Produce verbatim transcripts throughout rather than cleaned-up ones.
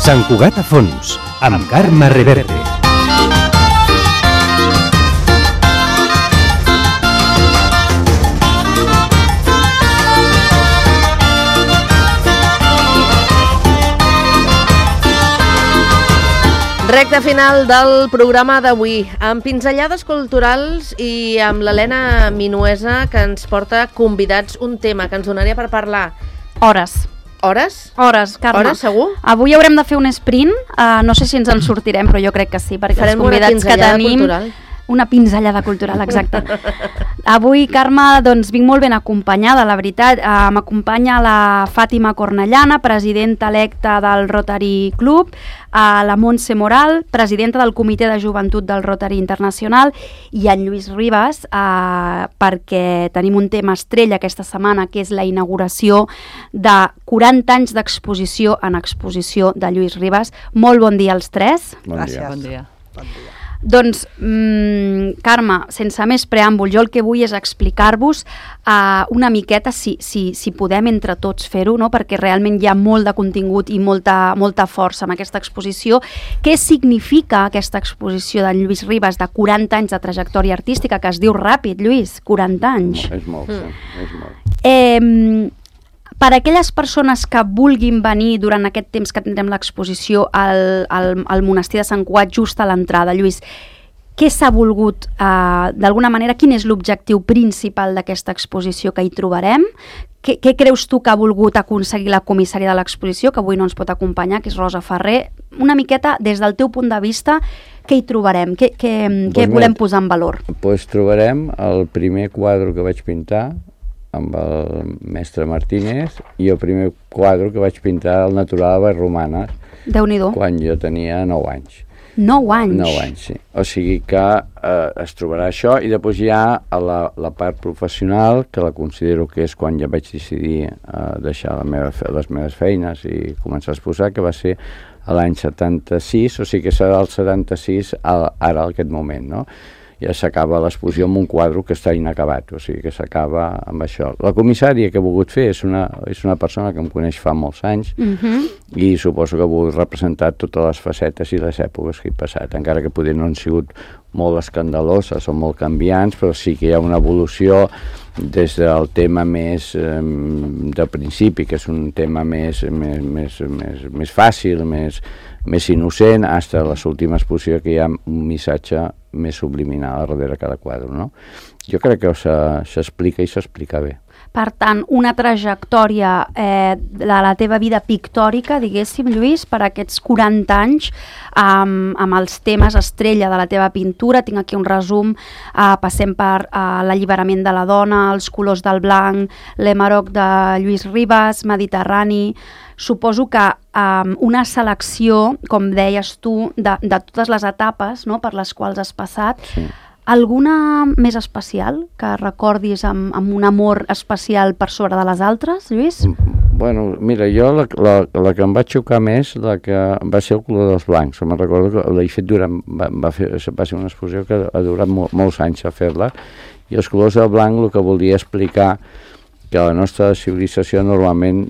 Sant Cugat a fons, amb Carme Reverte. Recta final del programa d'avui, amb pinzellades culturals i amb l'Helena Minuesa, que ens porta convidats un tema que ens donaria per parlar. Hores. Hores? Hores, Carme. Hores, segur? Avui haurem de fer un sprint, uh, no sé si ens en sortirem, però jo crec que sí, perquè farem els convidats que tenim... Cultural. Una pinzellada cultural, exacte. Avui, Carme, doncs vinc molt ben acompanyada, la veritat. Uh, M'acompanya la Fàtima Cornellana, presidenta electa del Rotary Club, uh, la Montse Moral, presidenta del Comitè de Joventut del Rotary Internacional, i en Lluís Ribas, uh, perquè tenim un tema estrella aquesta setmana, que és la inauguració de quaranta anys d'exposició en exposició de Lluís Ribas. Molt bon dia als tres. Bon Gràcies. dia. Bon dia. Bon dia. Doncs, mmm, Carme, sense més preàmbul, jo el que vull és explicar-vos uh, una miqueta, si, si, si podem entre tots fer-ho, no? Perquè realment hi ha molt de contingut i molta, molta força en aquesta exposició. Què significa aquesta exposició d'en Lluís Ribas de quaranta anys de trajectòria artística, que es diu ràpid, Lluís, quaranta anys? És molt, Mm. sí, és molt. Eh, per aquelles persones que vulguin venir durant aquest temps que tindrem l'exposició al, al, al monestir de Sant Cugat, just a l'entrada, Lluís, què s'ha volgut, eh, d'alguna manera, quin és l'objectiu principal d'aquesta exposició que hi trobarem? Què, què creus tu que ha volgut aconseguir la comissària de l'exposició, que avui no ens pot acompanyar, que és Rosa Ferrer? Una miqueta, des del teu punt de vista, què hi trobarem? Què, què, Pues què mira, volem posar en valor? Pues trobarem el primer quadre que vaig pintar amb el mestre Martínez i el primer quadre que vaig pintar al natural a les Romanes Déu-n'hi-do. quan jo tenia nou anys. Nou anys? Nou anys, sí. O sigui que eh, es trobarà això i després hi ha la, la part professional, que la considero que és quan ja vaig decidir eh, deixar la meva, les meves feines i començar a exposar, que va ser l'any setanta-sis, o sigui que serà el setanta-sis a, ara, en aquest moment, no? Ja s'acaba l'exposició amb un quadre que està inacabat, o sigui que s'acaba amb això. La comissària que he volgut fer és una, és una persona que em coneix fa molts anys Uh-huh. i suposo que he volgut representar totes les facetes i les èpoques que he passat, encara que potser no han sigut molt escandaloses o molt canviants, però sí que hi ha una evolució des del tema més eh, de principi, que és un tema més, més, més, més, més fàcil, més, més innocent, fins a les últimes exposicions que hi ha un missatge més subliminal darrere cada quadre, no? Jo crec que s'explica i s'explica bé. Per tant, una trajectòria eh, de la teva vida pictòrica, diguéssim, Lluís, per aquests quaranta anys, amb, amb els temes estrella de la teva pintura. Tinc aquí un resum, eh, passem per eh, l'alliberament de la dona, els colors del blanc, l'Emarok de Lluís Ribas, Mediterrani. Suposo que um, una selecció, com deies tu, de, de totes les etapes, no?, per les quals has passat. Sí. Alguna més especial que recordis amb, amb un amor especial per sobre de les altres, Lluís? Bueno, mira, jo la, la, la que em va xocar més la que va ser el color dels blancs. Me'n recordo que l'he fet durant, va, va, fer, va ser una exposició que ha durat mol, molts anys a fer-la, i els colors del blanc el que volia explicar que la nostra civilització normalment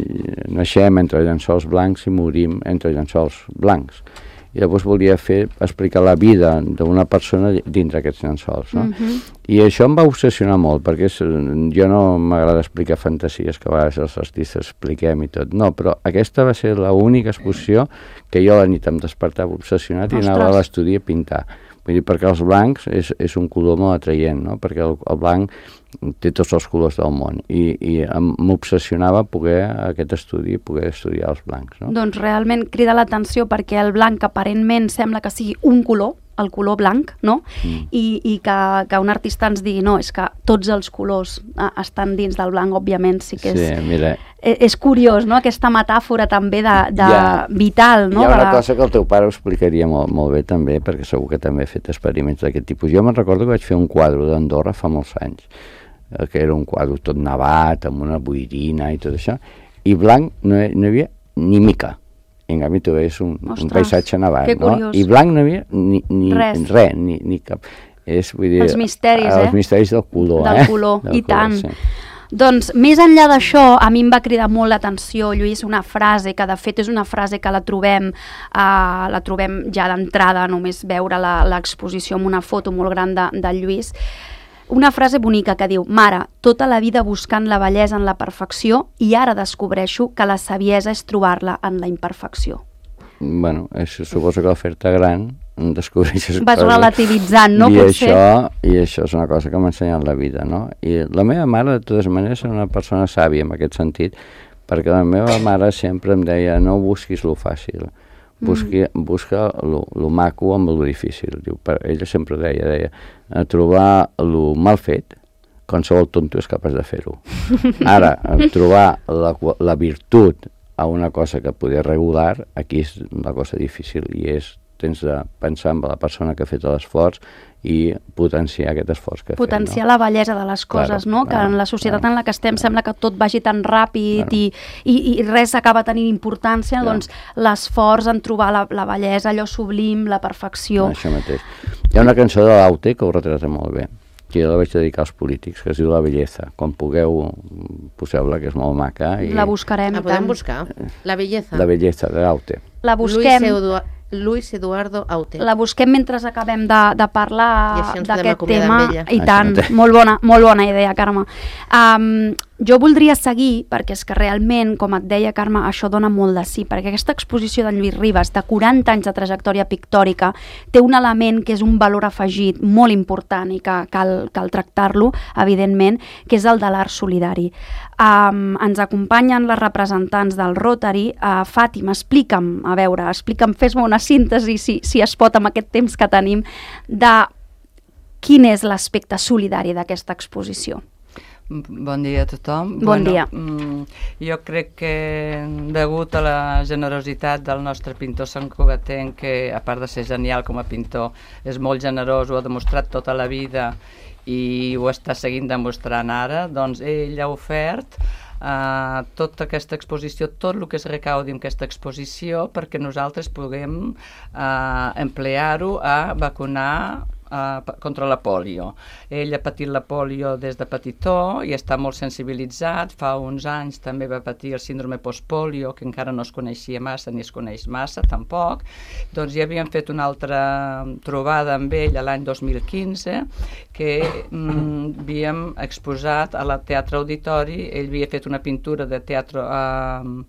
naixem entre llençols blancs i morim entre llençols blancs. I llavors volia fer, explicar la vida d'una persona dintre aquests llençols, no? Uh-huh. I això em va obsessionar molt, perquè és, jo no m'agrada explicar fantasies que a vegades els artistes expliquem i tot, no, però aquesta va ser l'única exposició que jo a la nit em despertava obsessionat i anava a l'estudi a pintar. Vull dir, perquè els blancs és, és un color molt atraient, no? Perquè el, el blanc té tots els colors del món i, i m'obsessionava poder, aquest estudi, poder estudiar els blancs, no? Doncs realment crida l'atenció perquè el blanc aparentment sembla que sigui un color, el color blanc, no? Mm. I, i que, que un artista ens digui, no, és que tots els colors eh, estan dins del blanc, òbviament, sí que és... Sí, mira... És, és curiós, no?, aquesta metàfora també de, de ja, vital, no? Hi ha una de... cosa que el teu pare ho explicaria molt, molt bé també, perquè segur que també ha fet experiments d'aquest tipus. Jo me'n recordo que vaig fer un quadre d'Andorra fa molts anys, que era un quadre tot nevat, amb una boirina i tot això, i blanc no hi, no hi havia ni mica. I en canvi tu veies un, un paisatge nevat, no? I blanc no hi havia ni, ni res, res ni, ni cap... És, vull dir, els misteris, els eh? misteris del color, del eh? color, del i color, tant. Sí. Doncs, més enllà d'això, a mi em va cridar molt l'atenció, Lluís, una frase que de fet és una frase que la trobem, uh, la trobem ja d'entrada, només veure l'exposició amb una foto molt gran de, de Lluís. Una frase bonica que diu: mare, tota la vida buscant la bellesa en la perfecció i ara descobreixo que la saviesa és trobar-la en la imperfecció. Bueno, és, suposo que al fer-te gran descobreixes vas coses. relativitzant, no? I Potser. això, I això és una cosa que m'ha ensenyat la vida, no? I la meva mare, de totes maneres, és una persona sàvia en aquest sentit, perquè la meva mare sempre em deia: no busquis lo fàcil, busqui, mm. busca lo, lo maco amb lo difícil. Diu, per, ella sempre deia, deia, a trobar lo mal fet, qualsevol tonto és capaç de fer-ho. Ara, a trobar la, la virtut a una cosa que poder regular, aquí és la cosa difícil, i és, tens de pensar en la persona que ha fet l'esforç i potenciar aquest esforç que ha potenciar fet, no? la bellesa de les coses, claro, no? Que claro, en la societat claro, en la que estem claro. sembla que tot vagi tan ràpid, claro. i, i, i res acaba tenint importància, claro. Doncs l'esforç en trobar la, la bellesa, allò sublim, la perfecció. Això mateix. Hi ha una cançó de l'Aute que ho retrata molt bé, que jo la vaig dedicar als polítics, que es diu La belleza. Quan pugueu, poseu-la, que és molt maca. I... La buscarem. La podem buscar? La belleza. La belleza, de l'Aute. La busquem. Luis, Edu... Luis Eduardo Aute. La busquem mentre acabem de, de parlar d'aquest tema. I tant, molt bona, molt bona idea, Carme. Um, jo voldria seguir, perquè és que realment, com et deia, Carme, això dona molt de sí, perquè aquesta exposició d'en Lluís Ribas, de quaranta anys de trajectòria pictòrica, té un element que és un valor afegit molt important i que cal, cal tractar-lo, evidentment, que és el de l'art solidari. Um, ens acompanyen les representants del Rotary. Uh, Fàtima, explica'm, a veure, explica'm, fes-me una síntesi, si, si es pot, amb aquest temps que tenim, de quin és l'aspecte solidari d'aquesta exposició. Bon dia a tothom. Bon bueno, dia. Mm, jo crec que degut a la generositat del nostre pintor santcugatenc, que a part de ser genial com a pintor, és molt generós, ho ha demostrat tota la vida i ho està seguint demostrant ara, doncs ell ha ofert uh, tota aquesta exposició, tot el que es recaudi en aquesta exposició, perquè nosaltres puguem uh, emplear-ho a vacunar Uh, contra la pòlio. Ell ha patit la pòlio des de petitó i està molt sensibilitzat. Fa uns anys també va patir el síndrome postpòlio, que encara no es coneixia massa ni es coneix massa tampoc. Doncs ja havíem fet una altra trobada amb ell l'any dos mil quinze, que mm, havíem exposat a la Teatre Auditori. Ell havia fet una pintura de teatre uh,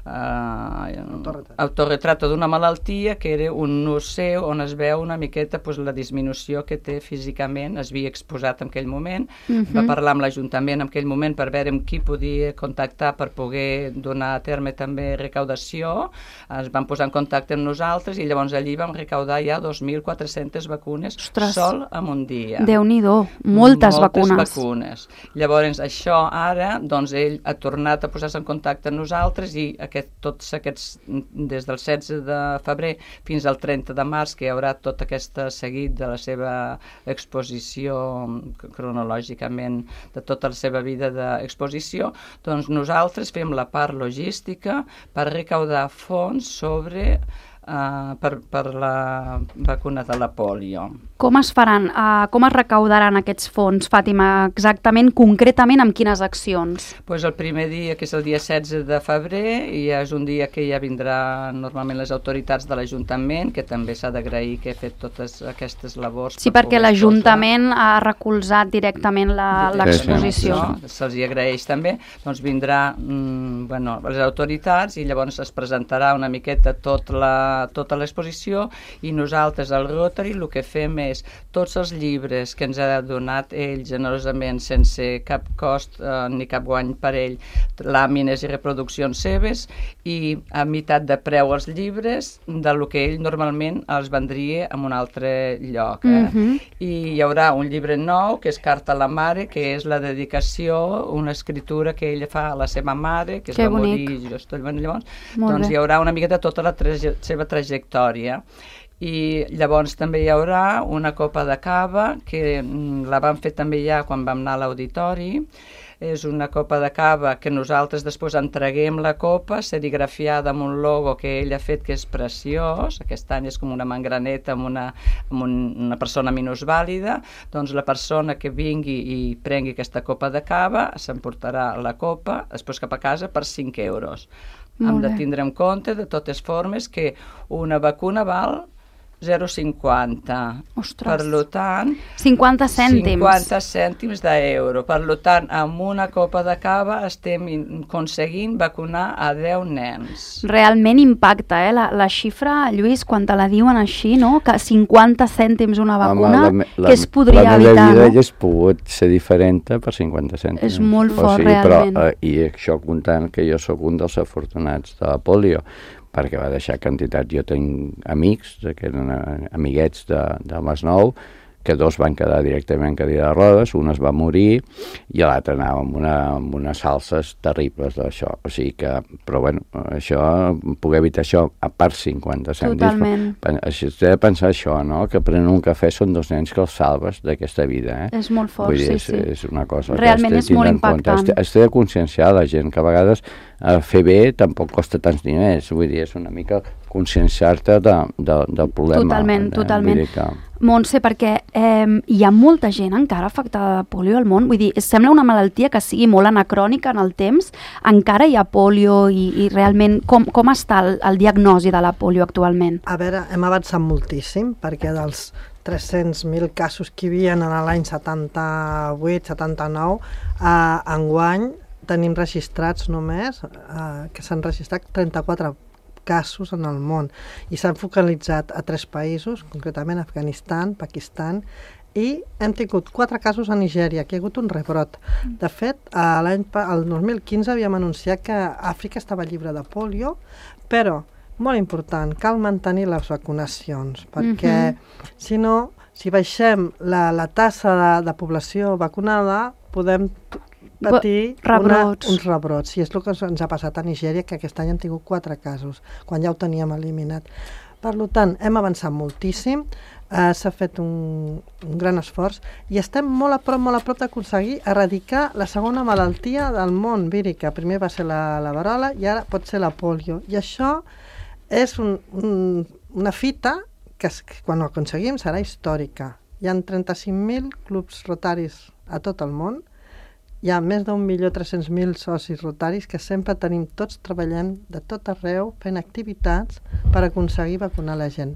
Uh, autorretrato d'una malaltia, que era un nus seu on es veu una miqueta pues, la disminució que té físicament. Es havia exposat en aquell moment. Uh-huh. Va parlar amb l'Ajuntament en aquell moment per veure amb qui podia contactar per poder donar a terme també recaudació. Es van posar en contacte amb nosaltres i llavors allí vam recaudar ja dos mil quatre-centes vacunes. Ostres. Sol en un dia. Déu-n'hi-do, moltes, moltes vacunes. vacunes. Llavors això ara, doncs ell ha tornat a posar-se en contacte amb nosaltres i aquest, tots aquests, des del setze de febrer fins al trenta de març, que hi haurà tot aquest seguit de la seva exposició cronològicament, de tota la seva vida d'exposició, doncs nosaltres fem la part logística per recaudar fons sobre Uh, per, per la vacuna de la pòlio. Com es faran? Uh, com es recaudaran aquests fons, Fàtima? Exactament, concretament, amb quines accions? Pues el primer dia, que és el dia setze de febrer, i és un dia que ja vindrà normalment les autoritats de l'Ajuntament, que també s'ha d'agrair que ha fet totes aquestes labors. Sí, per perquè l'Ajuntament ha recolzat directament l'exposició. No? Se'ls hi agraeix també. Doncs vindrà mm, bueno, les autoritats i llavors es presentarà una miqueta tot la tota l'exposició, i nosaltres al Rotary el que fem és tots els llibres que ens ha donat ell generosament sense cap cost eh, ni cap guany per ell, làmines i reproduccions seves, i a meitat de preu els llibres del que ell normalment els vendria en un altre lloc. Eh? Uh-huh. I hi haurà un llibre nou que és Carta a la mare, que és la dedicació, una escritura que ella fa a la seva mare, que es que va bonic. morir justament llavors. Molt doncs bé. Hi haurà una miqueta tota la traje seva trajectòria. I llavors també hi haurà una copa de cava que mm, la vam fer també ja quan vam anar a l'auditori, és una copa de cava que nosaltres després entreguem la copa serigrafiada amb un logo que ell ha fet que és preciós. Aquest any és com una mangraneta amb una, amb un, una persona minusvàlida. Doncs la persona que vingui i prengui aquesta copa de cava s'emportarà la copa després cap a casa per cinc euros. Hem de tindre en compte de totes formes que una vacuna val zero coma cinquanta. Ostres. Per tant... cinquanta cèntims. cinquanta cèntims d'euro. Per tant, amb una copa de cava estem aconseguint vacunar a deu nens. Realment impacta, eh? La, la xifra, Lluís, quan te la diuen així, no? Que cinquanta cèntims una vacuna, Home, la, la, que es podria la evitar, vida no? hagués pogut ser diferent per cinquanta cèntims. És molt o fort, sigui, realment. Però, eh, I això comptant que jo sóc un dels afortunats de la polio, perquè va deixar quantitat. Jo tinc amics, que eren amiguets de, de Masnou, que dos van quedar directament en cadira de rodes, un es va morir i l'altre anava amb, una, amb unes salses terribles d'això. O sigui que, però bueno, això, poder evitar això a part cinquanta cèntims. Totalment. Així has de pensar això, no? Que prenen un cafè són dos nens que els salves d'aquesta vida, eh? És molt fort, Vull dir, sí, és, sí. és una cosa Realment que és molt impactant. Has de conscienciar la gent, que a vegades eh, fer bé tampoc costa tants diners. Vull dir, és una mica conscienciar-te de, de, del problema. Totalment, de, totalment. Vull dir que... Montse, perquè eh, hi ha molta gent encara afectada de polio al món. Vull dir, sembla una malaltia que sigui molt anacrònica en el temps. Encara hi ha polio i, i realment com, com està el, el diagnosi de la polio actualment? A veure, hem avançat moltíssim, perquè dels tres-cents mil casos que hi havia en l'any setanta-vuit setanta-nou, eh, enguany tenim registrats només, eh, que s'han registrat trenta-quatre casos en el món i s'han focalitzat a tres països, concretament Afganistan, Pakistan, i hem tingut quatre casos a Nigèria, que hi ha hagut un rebrot. De fet, l'any el dos mil quinze havíem anunciat que Àfrica estava lliure de polio, però, molt important, cal mantenir les vacunacions, perquè mm-hmm. si no, si baixem la, la tassa de, de població vacunada, podem patir rebrots. Una, uns rebrots. I és el que ens ha passat a Nigèria, que aquest any hem tingut quatre casos, quan ja ho teníem eliminat. Per tant, hem avançat moltíssim, eh, s'ha fet un, un gran esforç i estem molt a prop, molt a prop d'aconseguir erradicar la segona malaltia del món vírica. Primer va ser la, la verola i ara pot ser la polio. I això és un, un, una fita que, que quan ho aconseguim serà històrica. Hi ha trenta-cinc mil clubs rotaris a tot el món. Hi ha més d'un milió tres-cents mil socis rotaris que sempre tenim tots treballant de tot arreu, fent activitats per aconseguir vacunar la gent.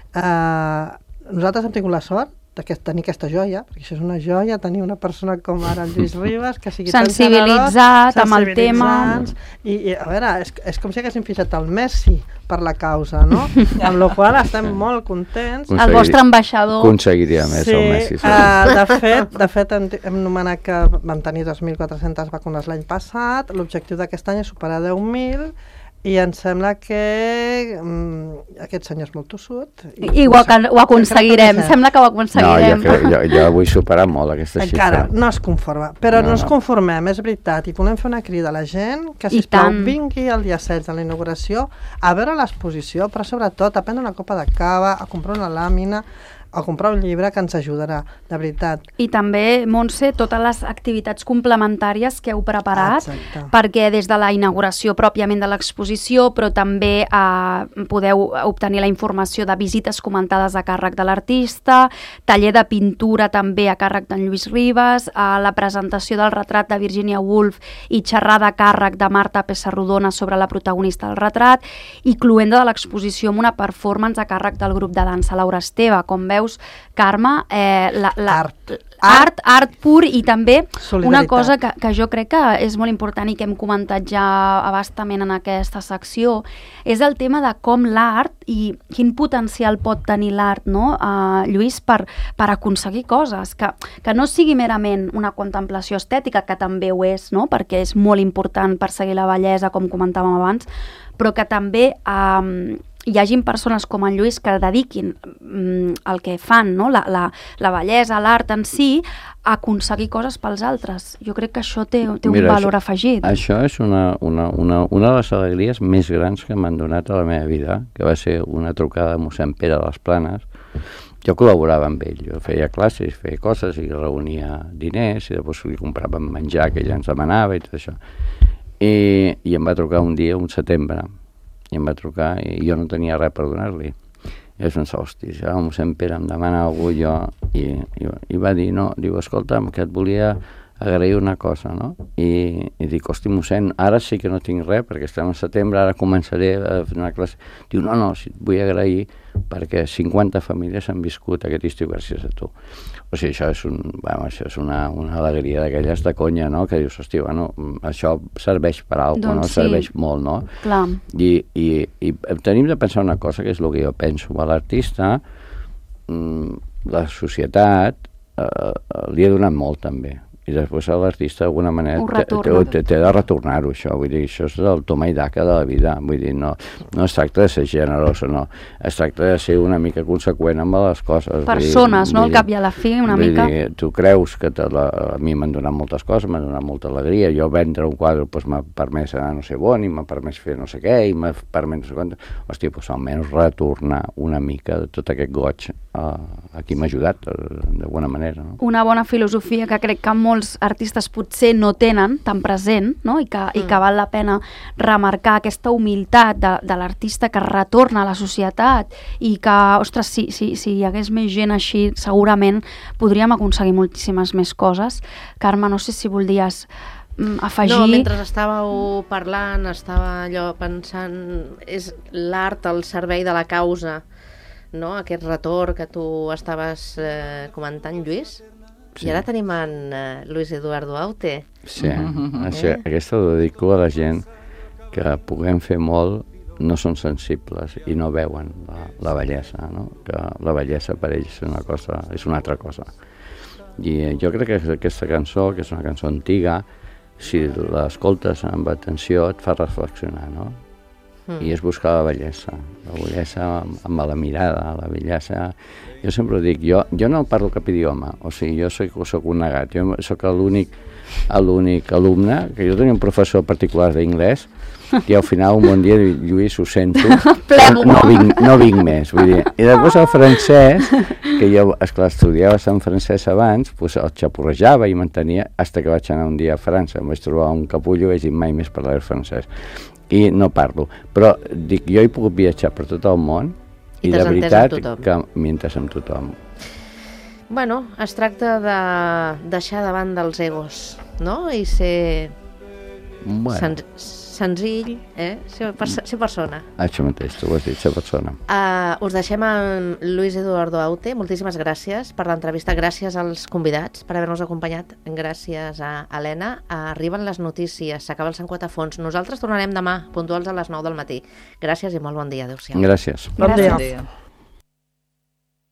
Uh, nosaltres hem tingut la sort de tenir aquesta joia, perquè això és una joia, tenir una persona com ara el Lluís Ribas, que sigui sensibilitzat tan amb el tema. I, i a veure, és, és com si haguéssim fixat el Messi per la causa, no? Amb la qual estem molt contents. El vostre ambaixador. Aconseguiria més sí, el Messi. Sí. Uh, de fet, de fet hem, hem nomenat que vam tenir dos mil quatre-centes vacunes l'any passat, l'objectiu d'aquest any és superar deu mil, i em sembla que um, aquest senyor és molt tossut. I, I ho, ho aconseguirem, sembla que ho aconseguirem. No, jo, jo, jo vull superar molt aquesta xifra. Encara no es conforma, però no, no ens no. conformem, és veritat, i volem fer una crida a la gent que, sisplau, vingui el dia set de la inauguració a veure l'exposició, però sobretot a prendre una copa de cava, a comprar una làmina, a comprar un llibre que ens ajudarà, de veritat. I també, Montse, totes les activitats complementàries que heu preparat, Exacte. perquè des de la inauguració pròpiament de l'exposició, però també eh, podeu obtenir la informació de visites comentades a càrrec de l'artista, taller de pintura també a càrrec d'en Lluís Ribas, eh, la presentació del retrat de Virginia Woolf i xerrada a càrrec de Marta Pessarrodona sobre la protagonista del retrat, i cloenda de l'exposició amb una performance a càrrec del grup de dansa Laura Esteve. Com veus, Carme, eh, la, la, art. art, art pur, i també una cosa que, que jo crec que és molt important i que hem comentat ja abastament en aquesta secció, és el tema de com l'art i quin potencial pot tenir l'art, no, uh, Lluís, per, per aconseguir coses, que, que no sigui merament una contemplació estètica, que també ho és, no, perquè és molt important perseguir la bellesa, com comentàvem abans, però que també um, hi hagin persones com en Lluís que dediquin mm, el que fan, no? la, la, la bellesa, l'art en si, a aconseguir coses pels altres. Jo crec que això té, té Mira, un valor això, afegit. Això és una, una, una, una de les alegries més grans que m'han donat a la meva vida, que va ser una trucada de mossèn Pere de les Planes. jo col·laborava amb ell, jo feia classes, feia coses i reunia diners i després li compràvem menjar que ell ens demanava i tot això. I, i em va trucar un dia, un setembre, i em va trucar i jo no tenia res per donar-li. I vaig pensar, hosti, ja el mossèn Pere em demana alguna cosa jo, i, i, i va dir, no, diu, escolta'm, que et volia agrair una cosa, no? I, i dic, hosti, mossèn, ara sí que no tinc res, perquè estem a setembre, ara començaré a fer una classe. Diu, no, no, si et vull agrair perquè cinquanta famílies han viscut aquest estiu gràcies a tu. O sigui, això és, un, bueno, això és una, una alegria d'aquelles de conya, no? Que dius, hosti, bueno, això serveix per alguna cosa, doncs no? Sí. Serveix molt, no? Clar. I, i, I tenim de pensar una cosa, que és el que jo penso. A l'artista, la societat eh, li ha donat molt, també. I després l'artista d'alguna manera té de retornar-ho, això. Vull dir, això és el toma i daca de la vida. Vull dir, no, no es tracta de ser generós, no. Es tracta de ser una mica conseqüent amb les coses. Persones, no? Al cap i a la fi, una mica. Vull dir, tu creus que te la, a mi m'han donat moltes coses, m'han donat molta alegria. Jo vendre un quadre doncs, m'ha permès anar no sé on, i m'ha permès fer no sé què, i m'ha permès no sé quant. Hòstia, doncs almenys retornar una mica de tot aquest goig a, a qui m'ha ajudat, d'alguna manera. No? Una bona filosofia que crec que molts artistes potser no tenen tan present, no? I, que, mm. i que val la pena remarcar aquesta humilitat de, de l'artista que retorna a la societat i que, ostres, si, si, si hi hagués més gent així, segurament podríem aconseguir moltíssimes més coses. Carme, no sé si voldries mm, afegir... No, mentre estàveu parlant, estava allò pensant, és l'art al servei de la causa, no? Aquest retorn que tu estaves eh, comentant, Lluís. Sí. I ara tenim en uh, Luis Eduardo Aute. Sí, mm-hmm. Això, eh? Aquesta ho dedico a la gent que puguem fer molt, no són sensibles i no veuen la, la bellesa, no? Que la bellesa per ells és una cosa, és una altra cosa. I eh, jo crec que aquesta cançó, que és una cançó antiga, si l'escoltes amb atenció et fa reflexionar, no? Mm. I és buscar la bellesa, la bellesa amb, amb la mirada, la bellesa... Jo sempre ho dic, jo, jo no parlo cap idioma, o sigui, jo soc, soc un negat, jo soc l'únic l'únic alumne, que jo tenia un professor particular d'inglès, i al final un bon dia, Lluís, ho sento, no, no, vinc, no vinc més, vull dir. I després el francès, que jo, esclar, estudiava en francès abans, doncs el xapurrejava i mantenia, fins que vaig anar un dia a França, em vaig trobar un capullo i vaig dir mai més parlar francès. I no parlo, però dic, jo he pogut viatjar per tot el món i, i de veritat que m'he entès amb tothom. Bueno, es tracta de deixar davant dels egos, no? I ser bueno. sen senzill, eh? Ser, ser persona. Això mateix, tu ho has dit, ser persona. Uh, us deixem amb Luis Eduardo Aute. Moltíssimes gràcies per l'entrevista. Gràcies als convidats per haver-nos acompanyat. Gràcies a Helena. Uh, arriben les notícies, s'acaba el Sant Quatafons. Nosaltres tornarem demà, puntuals a les nou del matí. Gràcies i molt bon dia. Adéu-siau. Gràcies. Bon dia. Gràcies.